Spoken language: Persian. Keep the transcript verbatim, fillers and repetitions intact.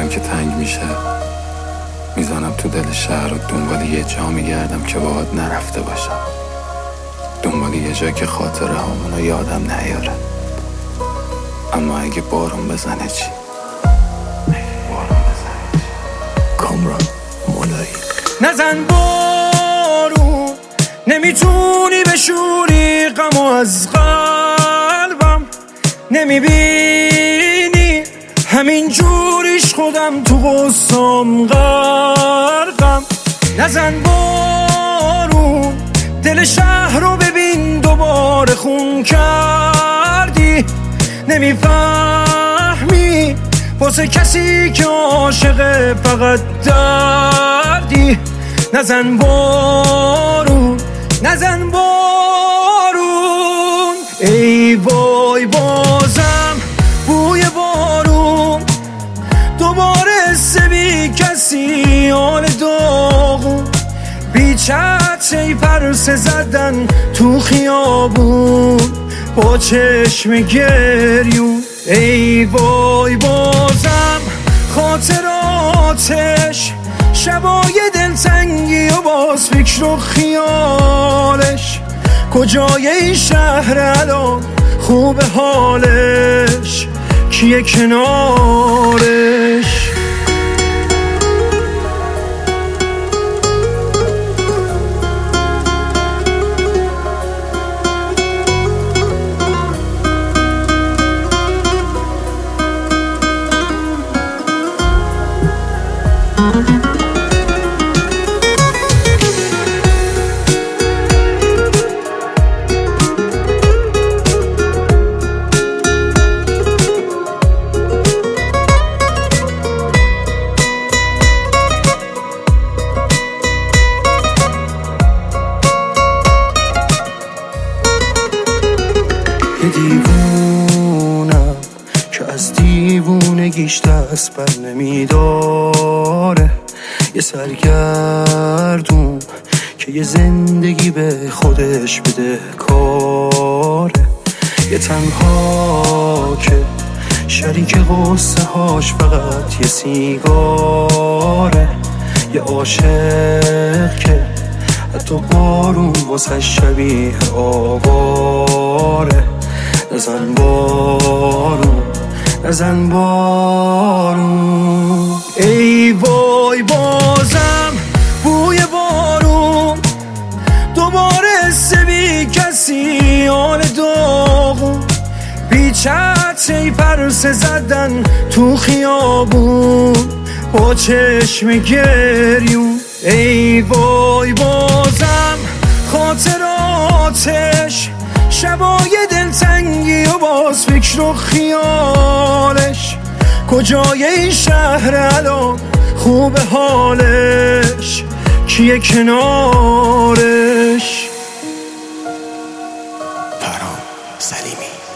دلم که تنگ میشه میزنم تو دل شهر و دنبال یه جا میگردم که باهات نرفته باشم، دنبال یه جا که خاطره هامونو یادم نیاره. اما اگه بارون بزنه چی؟ بارون بزنه چی؟ کامران مولایی. نزن بارون، نمیتونی بشوری غمو از قلبم، نمیبینی همین جوریش خودم تو غصام غرقم. نزن بارون، دل شهر رو ببین دوباره خون کردی، نمیفهمی واسه کسی که عاشق فقط دردی. نزن بارون، نزن بارون، ای وای بازم بوی بارون، دوباره سبی کسی آن داغون، بی چتری پرسه زدن تو خیابون با چشم گریون. ای وای بازم خاطراتش، شبای دلتنگی و باز فکر و خیالش، کجای این شهر الان خوب حالش، کیه کنارش؟ دیوونم که از دیوونگیش دست بر نمیداره، یه سرگردون که یه زندگی به خودش بده کاره، یه تنها که شریک غصه هاش فقط یه سیگاره، یه عاشق که حتی بارون واسه شبیه آواره. نزن بارون، نزن بارون، ای وای بازم بوی بارون، دوباره سبی کسی آن داغون، بی چتری پرسه زدن تو خیابون با چشم گریون. ای وای بازم خاطراتش، شبای دلتنگی و باز فکر و خیالش، کجای این شهر الان خوب حالش، کیه کنارش؟ پرام سلیمی.